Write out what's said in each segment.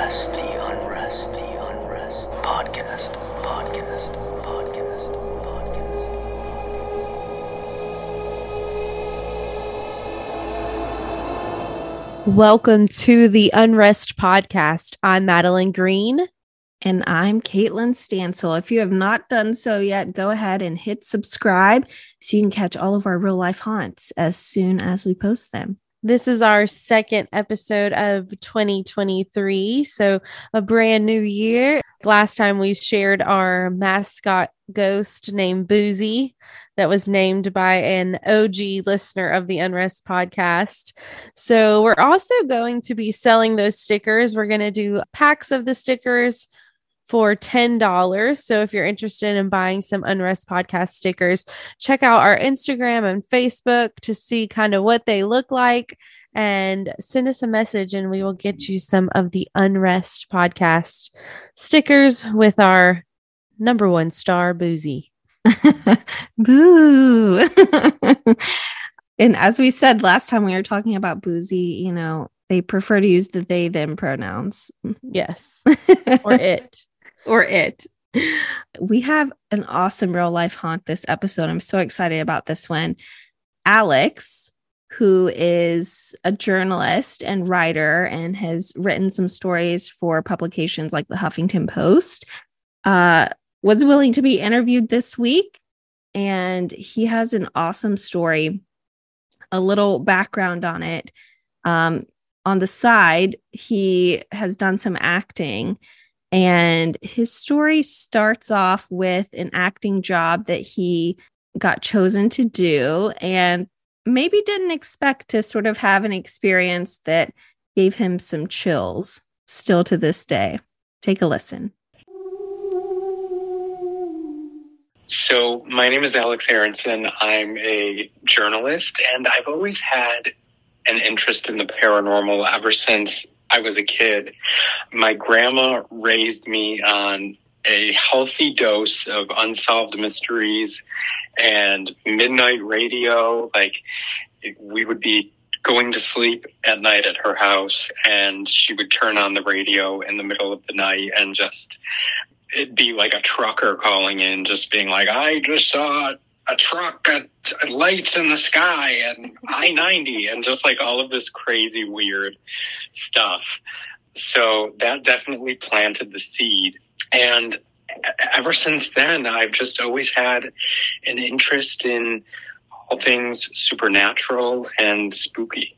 Podcast. Welcome to the Unrest Podcast. I'm Madeline Green. And I'm Caitlin Stansel. If you have not done so yet, go ahead and hit subscribe so you can catch all of our real life haunts as soon as we post them. This is our second episode of 2023, so a brand new year. Last time we shared our mascot ghost named Boozy that was named by an OG listener of the Unrest Podcast. So we're also going to be selling those stickers. We're going to do packs of the stickers for $10. So if you're interested in buying some Unrest Podcast stickers, check out our Instagram and Facebook to see kind of what they look like and send us a message and we will get you some of the Unrest Podcast stickers with our number one star, Boozy. Boo. And as we said last time we were talking about Boozy, you know, they prefer to use the they, them pronouns. Yes. Or it. Or it. We have an awesome real life haunt this episode. I'm so excited about this one. Alex, who is a journalist and writer and has written some stories for publications like the Huffington Post, was willing to be interviewed this week. And he has an awesome story, a little background on it. On the side, he has done some acting. And his story starts off with an acting job that he got chosen to do and maybe didn't expect to sort of have an experience that gave him some chills still to this day. Take a listen. So my name is Alex Aronson. I'm a journalist, and I've always had an interest in the paranormal ever since I was a kid. My grandma raised me on a healthy dose of unsolved mysteries and midnight radio. Like, we would be going to sleep at night at her house and she would turn on the radio in the middle of the night and it'd be like a trucker calling in, just being like, I just saw a truck at lights in the sky and I-90 and just like all of this crazy weird stuff. So that definitely planted the seed. And ever since then, I've just always had an interest in all things supernatural and spooky.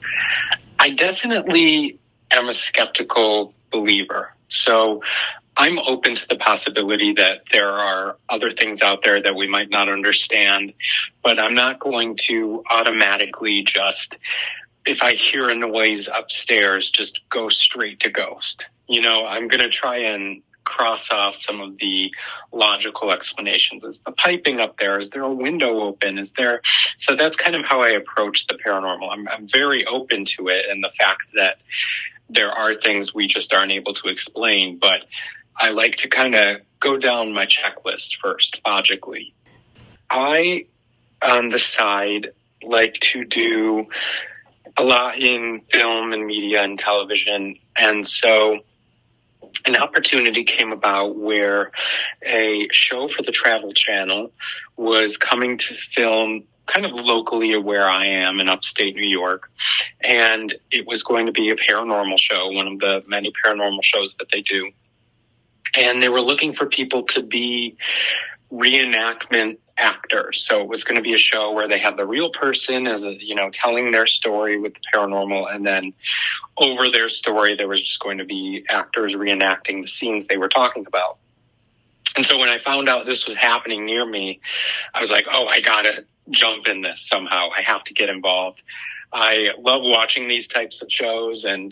I definitely am a skeptical believer. So I'm open to the possibility that there are other things out there that we might not understand, but I'm not going to automatically just, if I hear a noise upstairs, just go straight to ghost. You know, I'm going to try and cross off some of the logical explanations. Is the piping up there? Is there a window open? So that's kind of how I approach the paranormal. I'm very open to it and the fact that there are things we just aren't able to explain, but I like to kind of go down my checklist first, logically. I, on the side, like to do a lot in film and media and television. And so an opportunity came about where a show for the Travel Channel was coming to film kind of locally where I am in upstate New York. And it was going to be a paranormal show, one of the many paranormal shows that they do. And they were looking for people to be reenactment actors. So it was going to be a show where they had the real person as telling their story with the paranormal. And then over their story, there was just going to be actors reenacting the scenes they were talking about. And so when I found out this was happening near me, I was like, oh, I got to jump in this somehow. I have to get involved. I love watching these types of shows and,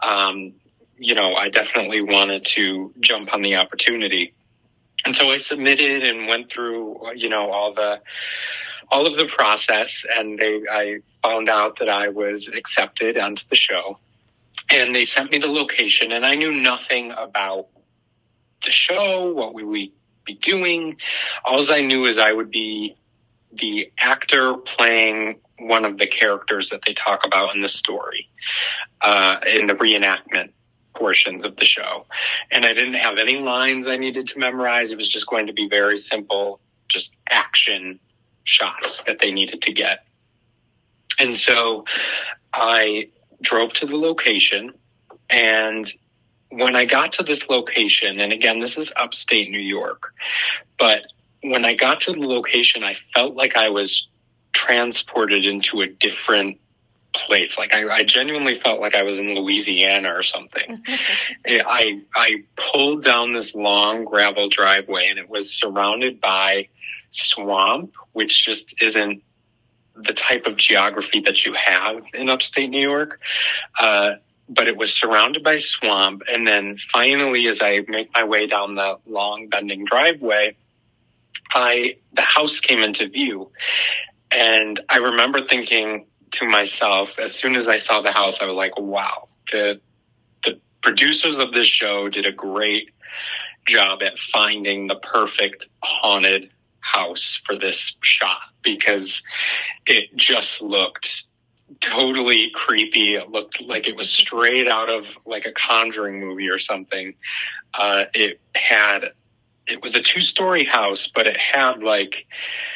I definitely wanted to jump on the opportunity. And so I submitted and went through, all of the process, and I found out that I was accepted onto the show. And they sent me the location, and I knew nothing about the show, what we would be doing. All I knew is I would be the actor playing one of the characters that they talk about in the story, in the reenactment. portions of the show. And I didn't have any lines I needed to memorize. It was just going to be very simple, just action shots that they needed to get. And so I drove to the location, and when I got to this location, and again, this is upstate New York, but when I got to the location, I felt like I was transported into a different place. Like I genuinely felt like I was in Louisiana or something. I pulled down this long gravel driveway, and it was surrounded by swamp, which just isn't the type of geography that you have in upstate New York. But it was surrounded by swamp. And then finally, as I make my way down the long bending driveway, the house came into view. And I remember thinking to myself, as soon as I saw the house, I was like, wow, the producers of this show did a great job at finding the perfect haunted house for this shot, because it just looked totally creepy. It looked like it was straight out of like a Conjuring movie or something. It was a 2-story house, but it had like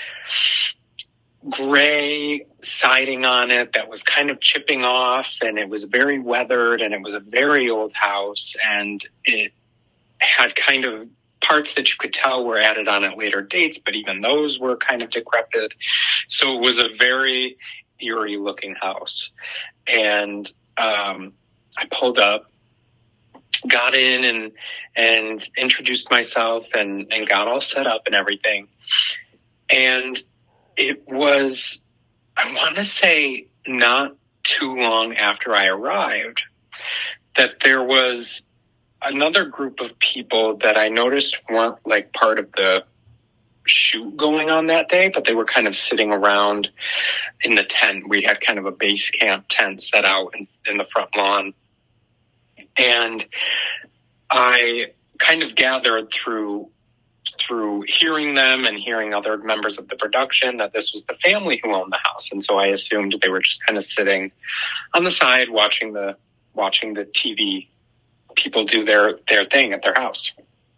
gray siding on it that was kind of chipping off, and it was very weathered, and it was a very old house, and it had kind of parts that you could tell were added on at later dates, but even those were kind of decrepit. So it was a very eerie looking house. And I pulled up, got in and introduced myself and got all set up and everything. And it was, I want to say, not too long after I arrived that there was another group of people that I noticed weren't like part of the shoot going on that day, but they were kind of sitting around in the tent. We had kind of a base camp tent set out in the front lawn. And I kind of gathered through hearing them and hearing other members of the production that this was the family who owned the house. And so I assumed they were just kind of sitting on the side watching the TV people do their thing at their house.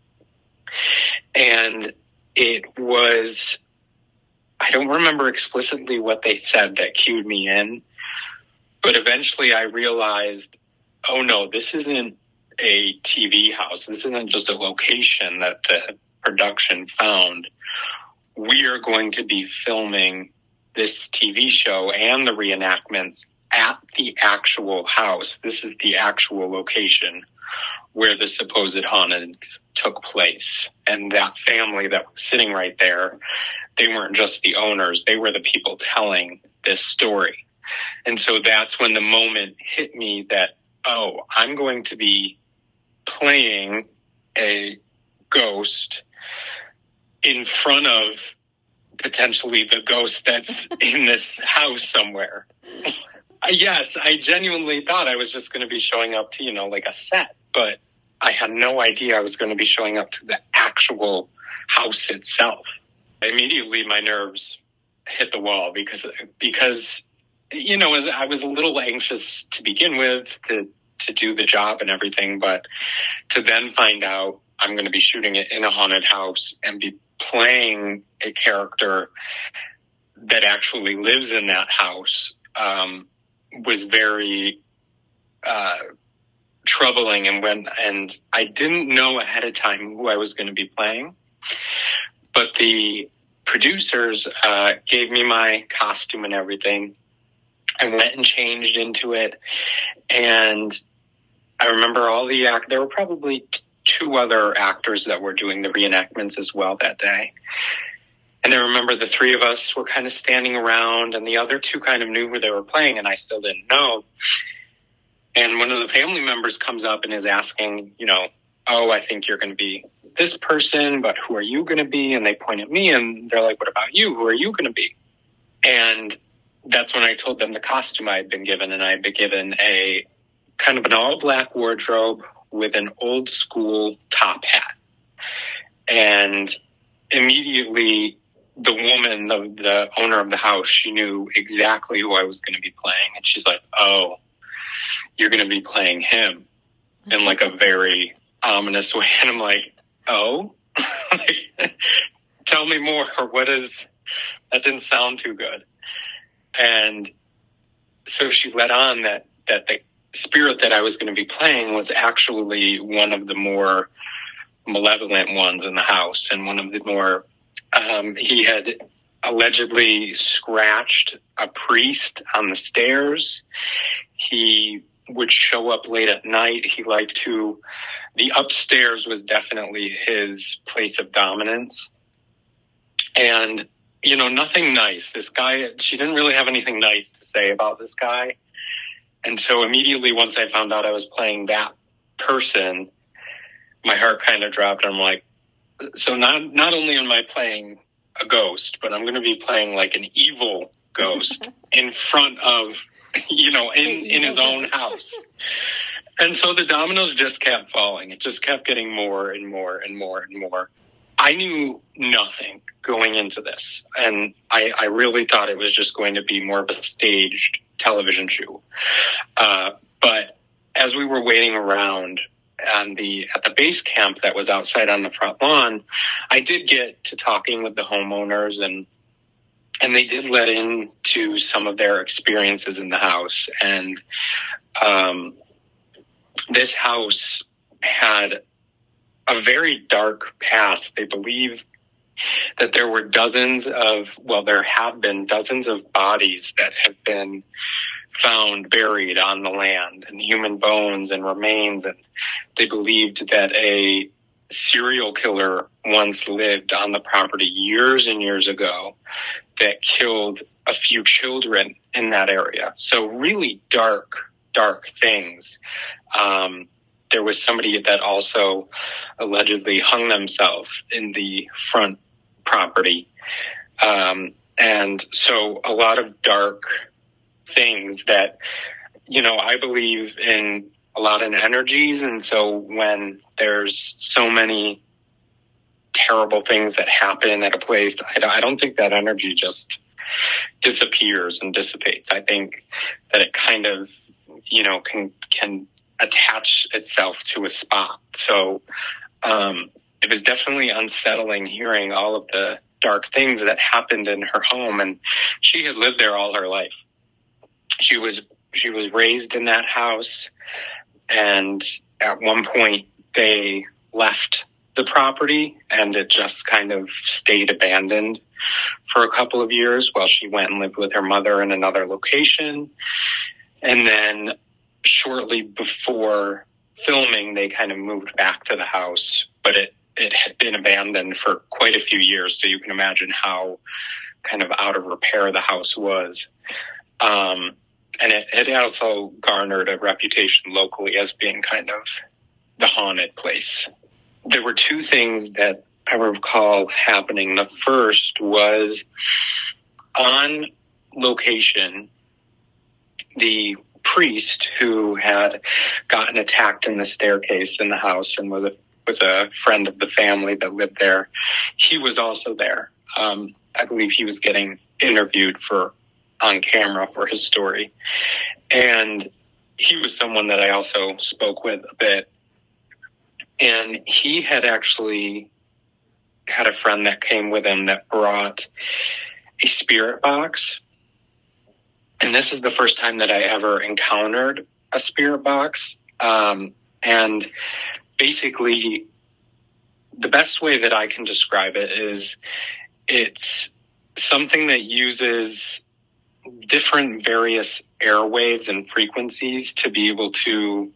And it was, I don't remember explicitly what they said that cued me in, but eventually I realized, oh no, this isn't a TV house. This isn't just a location that the production found. We are going to be filming this TV show and the reenactments at the actual house. This is the actual location where the supposed hauntings took place. And that family that was sitting right there, they weren't just the owners, they were the people telling this story. And so that's when the moment hit me that, oh, I'm going to be playing a ghost in front of potentially the ghost that's in this house somewhere. Yes, I genuinely thought I was just going to be showing up to, like a set, but I had no idea I was going to be showing up to the actual house itself. Immediately, my nerves hit the wall because I was a little anxious to begin with to do the job and everything, but to then find out I'm going to be shooting it in a haunted house and be playing a character that actually lives in that house was very troubling. And I didn't know ahead of time who I was going to be playing, but the producers gave me my costume and everything. I went and changed into it, and I remember there were probably 2 other actors that were doing the reenactments as well that day. And I remember the 3 of us were kind of standing around, and the other 2 kind of knew who they were playing, and I still didn't know. And one of the family members comes up and is asking, oh, I think you're going to be this person, but who are you going to be? And they point at me, and they're like, what about you? Who are you going to be? And that's when I told them the costume I had been given, and I had been given a kind of an all-black wardrobe with an old-school top hat. And immediately, the woman, the owner of the house, she knew exactly who I was going to be playing. And she's like, oh, you're going to be playing him. in like a very ominous way. And I'm like, oh, tell me more. That didn't sound too good. And so she let on that the spirit that I was going to be playing was actually one of the more malevolent ones in the house, and one of the more, he had allegedly scratched a priest on the stairs. He would show up late at night. The upstairs was definitely his place of dominance. And, nothing nice. This guy, she didn't really have anything nice to say about this guy. And so immediately once I found out I was playing that person, my heart kind of dropped. I'm like, so not only am I playing a ghost, but I'm going to be playing like an evil ghost in front of, in his own house. And so the dominoes just kept falling. It just kept getting more and more and more and more. I knew nothing going into this. And I really thought it was just going to be more of a staged television show. But as we were waiting around at the base camp that was outside on the front lawn, I did get to talking with the homeowners, and they did let into some of their experiences in the house. And this house had a very dark past. They believe that there have been dozens of bodies that have been found buried on the land, and human bones and remains. And they believed that a serial killer once lived on the property years and years ago that killed a few children in that area. So really dark things. There was somebody that also allegedly hung themselves in the front property. And so a lot of dark things that, I believe in a lot of energies. And so when there's so many terrible things that happen at a place, I don't think that energy just disappears and dissipates. I think that it kind of, can attach itself to a spot. So it was definitely unsettling hearing all of the dark things that happened in her home. And she had lived there all her life. She was raised in that house. And at one point they left the property, and it just kind of stayed abandoned for a couple of years while she went and lived with her mother in another location. And then shortly before filming, they kind of moved back to the house, but it had been abandoned for quite a few years. So you can imagine how kind of out of repair the house was. And it also garnered a reputation locally as being kind of the haunted place. There were two things that I recall happening. The first was on location, the priest who had gotten attacked in the staircase in the house and was a friend of the family that lived there. He was also there. I believe he was getting interviewed on camera for his story. And he was someone that I also spoke with a bit. And he had actually had a friend that came with him that brought a spirit box. And this is the first time that I ever encountered a spirit box. And basically, the best way that I can describe it is it's something that uses different various airwaves and frequencies to be able to,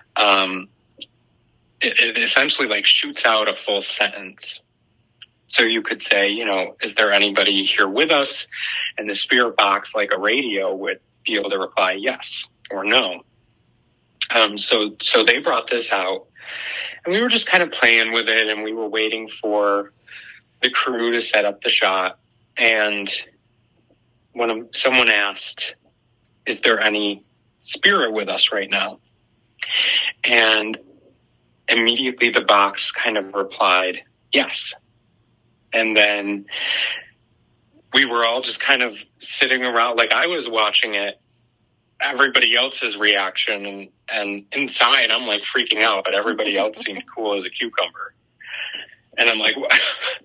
it essentially like shoots out a full sentence. So you could say, is there anybody here with us? And the spirit box, like a radio, would be able to reply yes or no. So they brought this out, and we were just kind of playing with it, and we were waiting for the crew to set up the shot. And someone asked, is there any spirit with us right now? And immediately the box kind of replied, yes. And then we were all just kind of sitting around, like I was watching it everybody else's reaction, and inside I'm like freaking out, but everybody else seemed cool as a cucumber. And I'm like, what?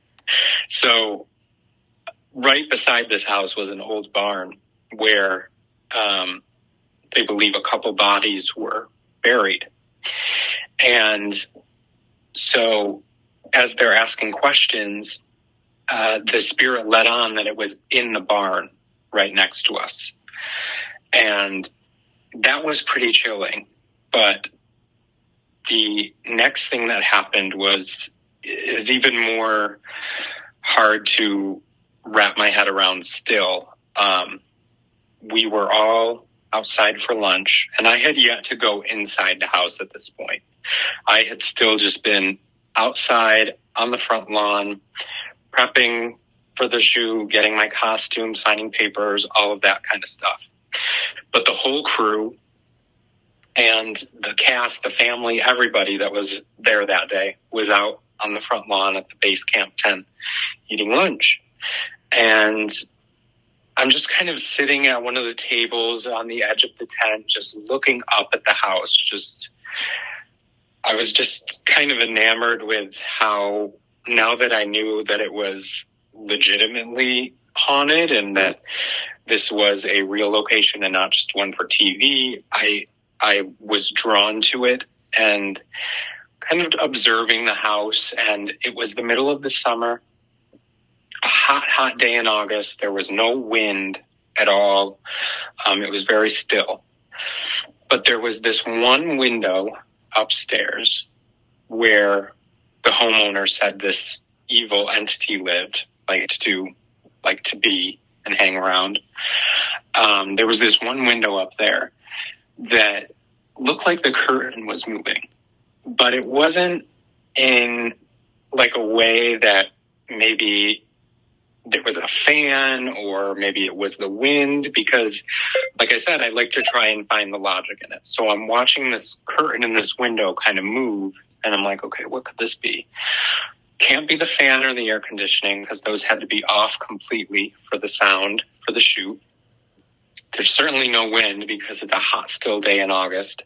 So right beside this house was an old barn where they believe a couple bodies were buried. And so as they're asking questions, the spirit let on that it was in the barn right next to us. And that was pretty chilling. But the next thing that happened is even more hard to wrap my head around still. We were all outside for lunch, and I had yet to go inside the house at this point. I had still just been outside on the front lawn, prepping for the shoot, getting my costume, signing papers, all of that kind of stuff. But the whole crew and the cast, the family, everybody that was there that day was out on the front lawn at the base camp tent eating lunch. And I'm just kind of sitting at one of the tables on the edge of the tent, just looking up at the house. I was just kind of enamored with how, now that I knew that it was legitimately haunted and that this was a real location and not just one for TV, I was drawn to it and kind of observing the house. And it was the middle of the summer, a hot day in August. There was no wind at all. It was very still. But there was this one window upstairs where the homeowner said this evil entity lived, liked to be and hang around. There was this one window up there that looked like the curtain was moving, but it wasn't in like a way that maybe there was a fan or maybe it was the wind, because like I said, I like to try and find the logic in it. So I'm watching this curtain in this window kind of move, and I'm like, okay, what could this be? Can't be the fan or the air conditioning, because those had to be off completely for the sound for the shoot. There's certainly no wind because it's a hot, still day in August.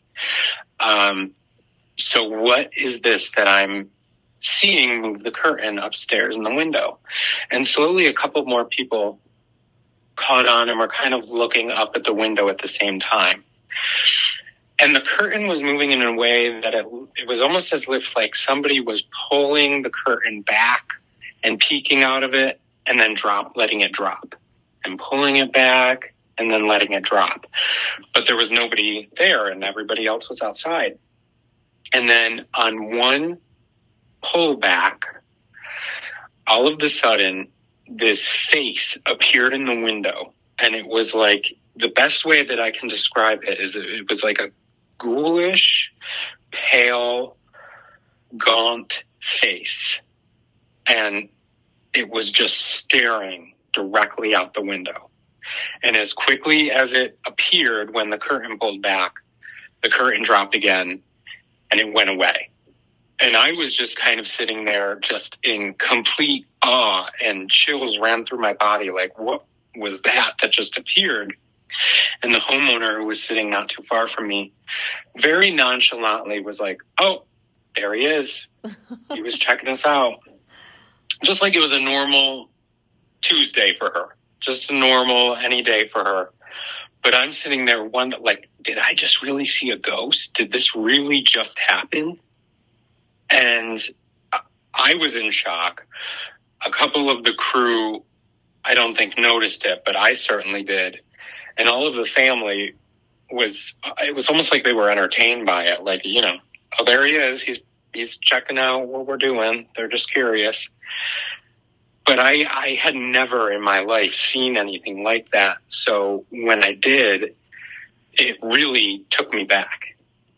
So what is this that I'm seeing move the curtain upstairs in the window? And slowly a couple more people caught on and were kind of looking up at the window at the same time. And the curtain was moving in a way that it was almost as if like somebody was pulling the curtain back and peeking out of it and then letting it drop, and pulling it back and then letting it drop. But there was nobody there and everybody else was outside. And then on one pull back, all of a sudden, this face appeared in the window. And it was like, the best way that I can describe it is it was like a ghoulish, pale, gaunt face. And it was just staring directly out the window. And as quickly as it appeared when the curtain pulled back, the curtain dropped again and it went away. And I was just kind of sitting there just in complete awe, and chills ran through my body. Like, what was that just appeared? And the homeowner, who was sitting not too far from me, very nonchalantly was like, oh, there he is. He was checking us out. Just like it was a normal Tuesday for her. Just a normal any day for her. But I'm sitting there wondering, like, did I just really see a ghost? Did this really just happen? And I was in shock. A couple of the crew, I don't think noticed it, but I certainly did. And all of the family it was almost like they were entertained by it. Like, you know, oh, there he is. He's checking out what we're doing. They're just curious. But I had never in my life seen anything like that. So when I did, it really took me back.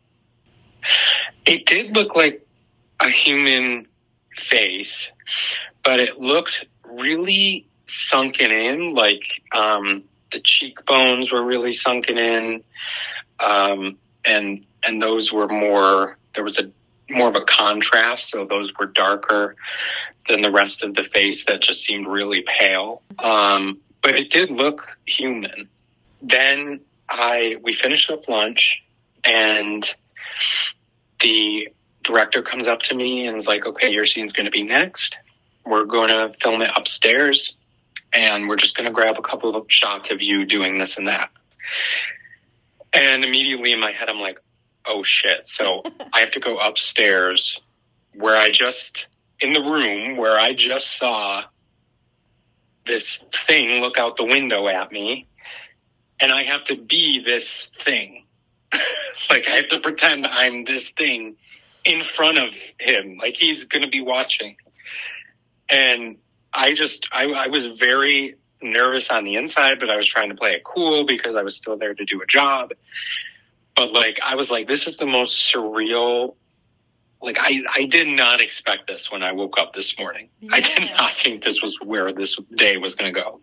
It did look like a human face, but it looked really sunken in, like the cheekbones were really sunken in, and those were more, there was more of a contrast, so those were darker than the rest of the face that just seemed really pale. But it did look human. Then we finished up lunch, and the director comes up to me and is like, okay, your scene's going to be next. We're going to film it upstairs, and we're just going to grab a couple of shots of you doing this and that. And immediately in my head, I'm like, oh shit. So I have to go upstairs in the room where I just saw this thing look out the window at me, and I have to be this thing. Like, I have to pretend I'm this thing in front of him, like he's going to be watching. And I was very nervous on the inside, but I was trying to play it cool because I was still there to do a job. But like, I was like, this is the most surreal. Like, I did not expect this when I woke up this morning. Yeah. I did not think this was where this day was going to go.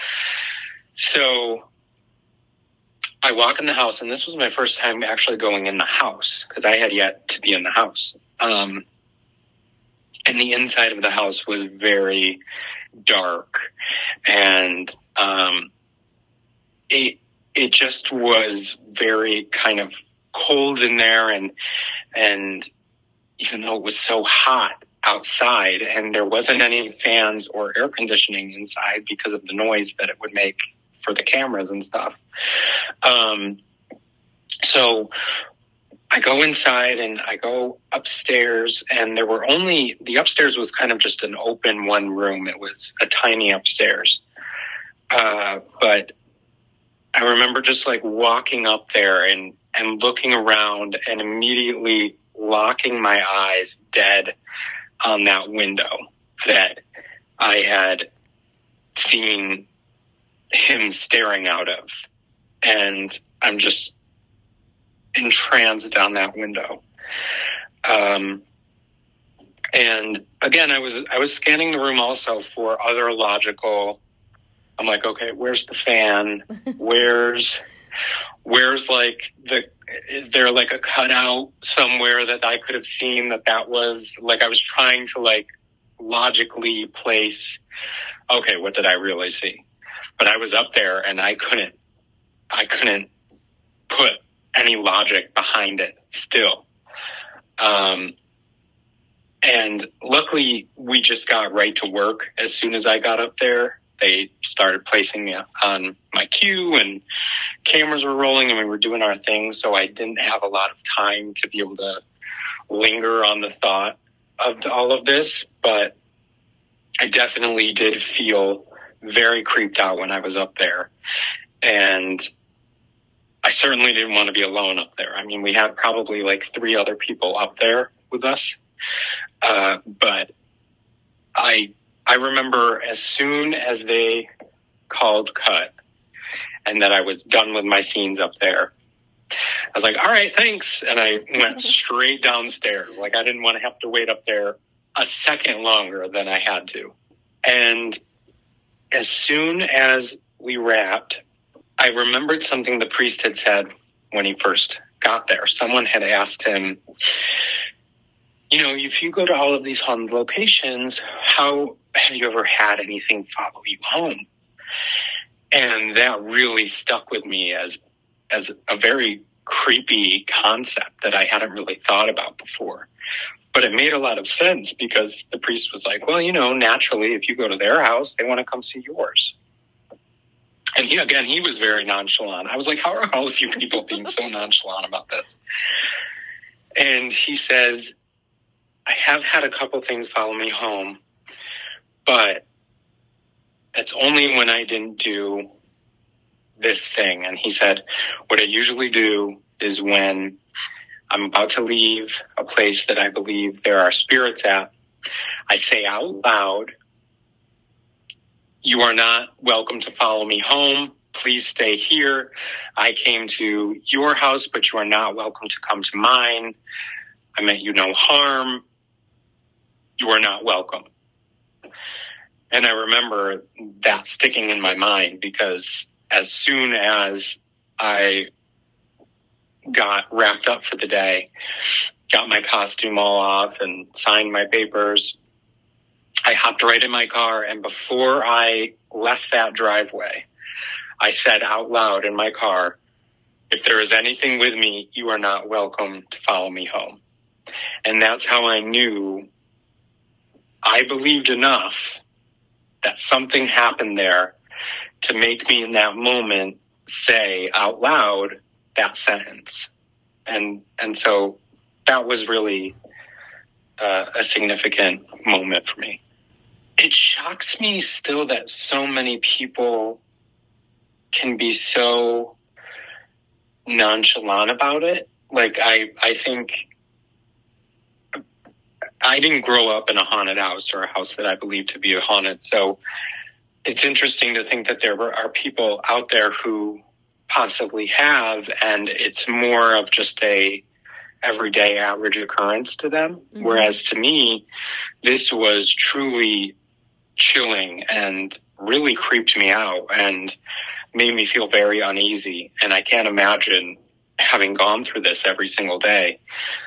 So I walk in the house, and this was my first time actually going in the house because I had yet to be in the house. And the inside of the house was very dark, and it just was very kind of cold in there, and even though it was so hot outside and there wasn't any fans or air conditioning inside because of the noise that it would make for the cameras and stuff. So I go inside and I go upstairs, and the upstairs was kind of just an open one room. It was a tiny upstairs. But I remember just like walking up there and looking around and immediately locking my eyes dead on that window that I had seen him staring out of. And I'm just entranced on that window. And again, I was scanning the room also for other logical. I'm like, okay, where's the fan? Where's like is there like a cutout somewhere that I could have seen that was like, I was trying to like logically place, okay, what did I really see? But I was up there and I couldn't put any logic behind it still. And luckily we just got right to work. As soon as I got up there, they started placing me on my cue, and cameras were rolling, and we were doing our thing. So I didn't have a lot of time to be able to linger on the thought of all of this, but I definitely did feel very creeped out when I was up there. And I certainly didn't want to be alone up there. I mean, we had probably like 3 other people up there with us. But I remember as soon as they called cut and that I was done with my scenes up there, I was like, all right, thanks. And I went straight downstairs. Like, I didn't want to have to wait up there a second longer than I had to. And as soon as we wrapped, I remembered something the priest had said when he first got there. Someone had asked him, you know, if you go to all of these haunted locations, how have you ever had anything follow you home? And that really stuck with me as a very creepy concept that I hadn't really thought about before. But it made a lot of sense because the priest was like, well, you know, naturally, if you go to their house, they want to come see yours. And he was very nonchalant. I was like, how are all of you people being so nonchalant about this? And he says, I have had a couple things follow me home, but it's only when I didn't do this thing. And he said, what I usually do is when I'm about to leave a place that I believe there are spirits at, I say out loud, you are not welcome to follow me home. Please stay here. I came to your house, but you are not welcome to come to mine. I meant you no harm. You are not welcome. And I remember that sticking in my mind because as soon as I got wrapped up for the day, got my costume all off and signed my papers, I hopped right in my car. And before I left that driveway, I said out loud in my car, if there is anything with me, you are not welcome to follow me home. And that's how I knew I believed enough that something happened there to make me in that moment say out loud that sentence. And so that was really a significant moment for me. It shocks me still that so many people can be so nonchalant about it. Like, I think I didn't grow up in a haunted house or a house that I believe to be haunted. So it's interesting to think that there are people out there who possibly have, and it's more of just a everyday average occurrence to them. Mm-hmm. Whereas to me, this was truly chilling and really creeped me out and made me feel very uneasy. And I can't imagine having gone through this every single day.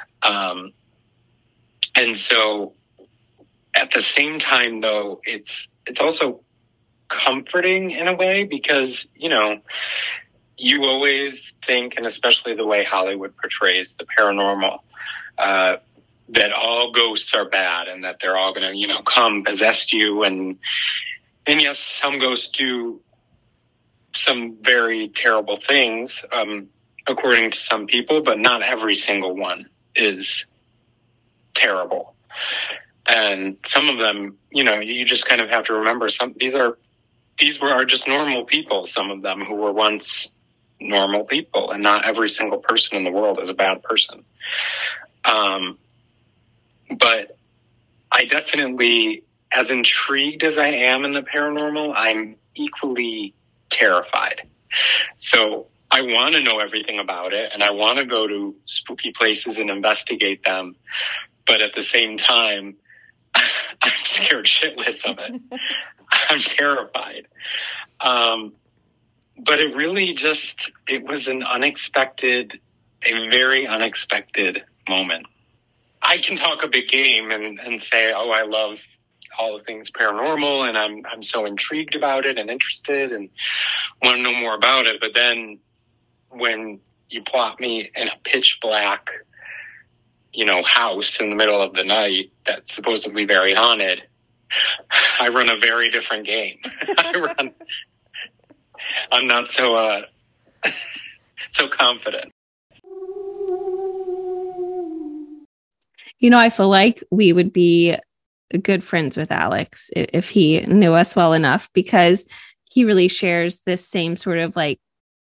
And so at the same time, though, it's also comforting in a way because, you know, you always think, and especially the way Hollywood portrays the paranormal, that all ghosts are bad and that they're all going to, you know, come possess you. And yes, some ghosts do some very terrible things, according to some people, but not every single one is terrible. And some of them, you know, you just kind of have to remember these were just normal people, some of them who were once normal people, and not every single person in the world is a bad person. But I definitely, as intrigued as I am in the paranormal, I'm equally terrified. So I want to know everything about it, and I want to go to spooky places and investigate them. But at the same time, I'm scared shitless of it. I'm terrified. But it really it was a very unexpected moment. I can talk a big game and say, oh, I love all the things paranormal and I'm so intrigued about it and interested and want to know more about it. But then when you plot me in a pitch black, you know, house in the middle of the night that's supposedly very haunted, I run a very different game. I'm not so confident. You know, I feel like we would be good friends with Alex if he knew us well enough, because he really shares this same sort of like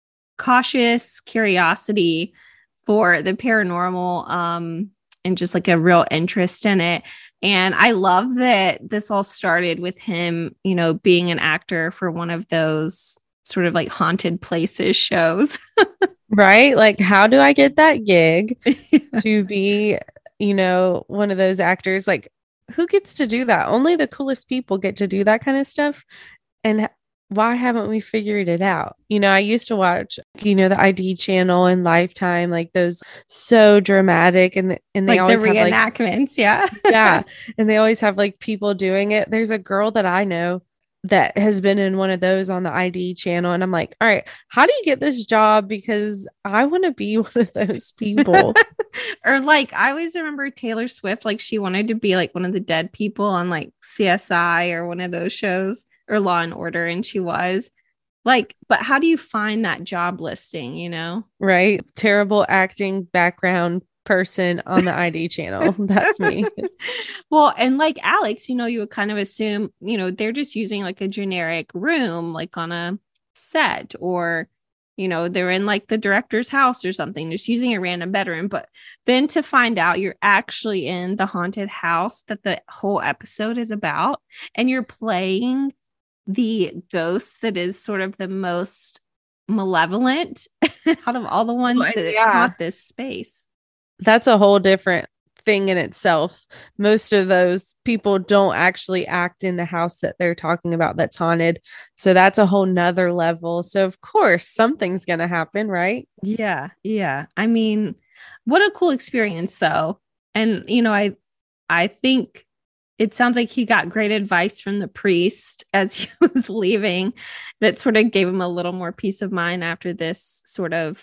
cautious curiosity for the paranormal, and just like a real interest in it. And I love that this all started with him, you know, being an actor for one of those sort of like haunted places shows. Right? Like, how do I get that gig to be, you know, one of those actors? Like, who gets to do that? Only the coolest people get to do that kind of stuff. And why haven't we figured it out? You know, I used to watch, you know, the ID channel and Lifetime, like those so dramatic and they like always the reenactments. Have yeah. And they always have like people doing it. There's a girl that I know that has been in one of those on the ID channel. And I'm like, all right, how do you get this job? Because I want to be one of those people. Or like, I always remember Taylor Swift, like she wanted to be like one of the dead people on like CSI or one of those shows, or Law and Order. And she was like, but how do you find that job listing, you know? Right. Terrible acting background person on the ID channel. That's me. Well, and like Alex, you know, you would kind of assume, you know, they're just using like a generic room, like on a set, or, you know, they're in like the director's house or something, just using a random bedroom. But then to find out you're actually in the haunted house that the whole episode is about, and you're playing the ghost that is sort of the most malevolent out of all the ones that haunt this space. That's a whole different thing in itself. Most of those people don't actually act in the house that they're talking about that's haunted. So that's a whole nother level. So of course something's going to happen, right? Yeah. Yeah. I mean, what a cool experience though. And, you know, I think it sounds like he got great advice from the priest as he was leaving that sort of gave him a little more peace of mind after this sort of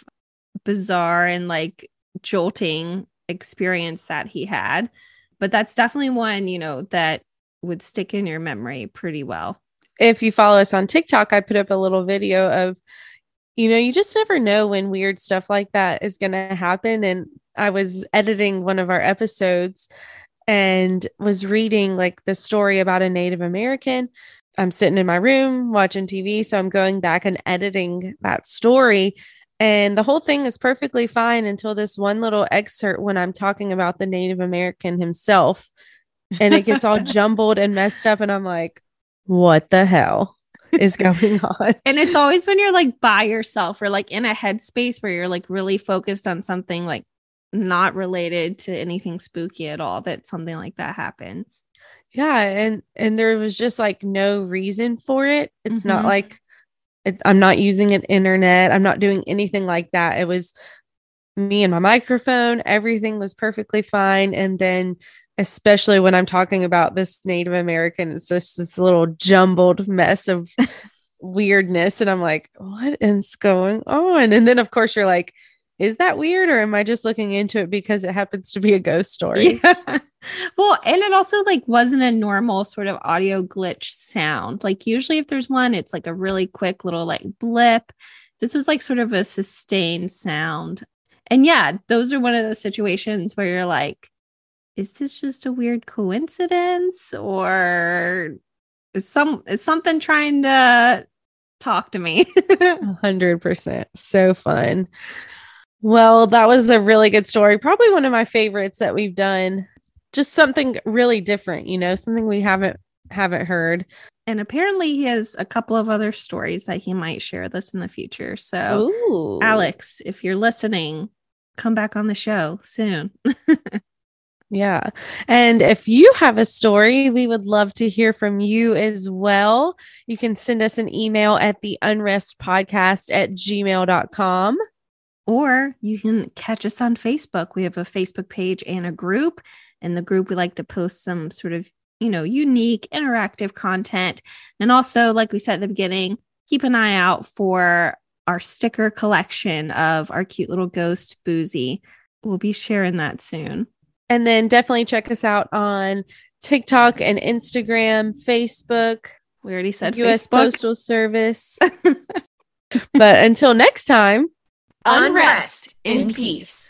bizarre and like jolting experience that he had. But that's definitely one, that would stick in your memory pretty well. If you follow us on TikTok, I put up a little video of, you just never know when weird stuff like that is going to happen. And I was editing one of our episodes and was reading like the story about a Native American. I'm sitting in my room watching TV. So I'm going back and editing that story. And the whole thing is perfectly fine until this one little excerpt when I'm talking about the Native American himself. And it gets all jumbled and messed up. And I'm like, what the hell is going on? And it's always when you're like by yourself or like in a headspace where you're like really focused on something like not related to anything spooky at all that something like that happens. Yeah. And there was just like no reason for it. It's not like I'm not using an internet. I'm not doing anything like that. It was me and my microphone. Everything was perfectly fine. And then especially when I'm talking about this Native American, it's just this little jumbled mess of weirdness. And I'm like, what is going on? And then, of course, you're like, is that weird? Or am I just looking into it because it happens to be a ghost story? Yeah. Well, and it also like wasn't a normal sort of audio glitch sound. Like usually if there's one, it's like a really quick little like blip. This was like sort of a sustained sound. And yeah, those are one of those situations where you're like, is this just a weird coincidence or is something trying to talk to me? 100%. So fun. Well, that was a really good story. Probably one of my favorites that we've done. Just something really different, something we haven't heard. And apparently he has a couple of other stories that he might share with us in the future. So Ooh. Alex, if you're listening, come back on the show soon. Yeah. And if you have a story, we would love to hear from you as well. You can send us an email at theunrestpodcast@gmail.com. Or you can catch us on Facebook. We have a Facebook page and a group. In the group, we like to post some sort of, unique interactive content. And also, like we said at the beginning, keep an eye out for our sticker collection of our cute little ghost Boozy. We'll be sharing that soon. And then definitely check us out on TikTok and Instagram, Facebook. We already said U.S. Facebook. Postal Service. But until next time, unrest in peace.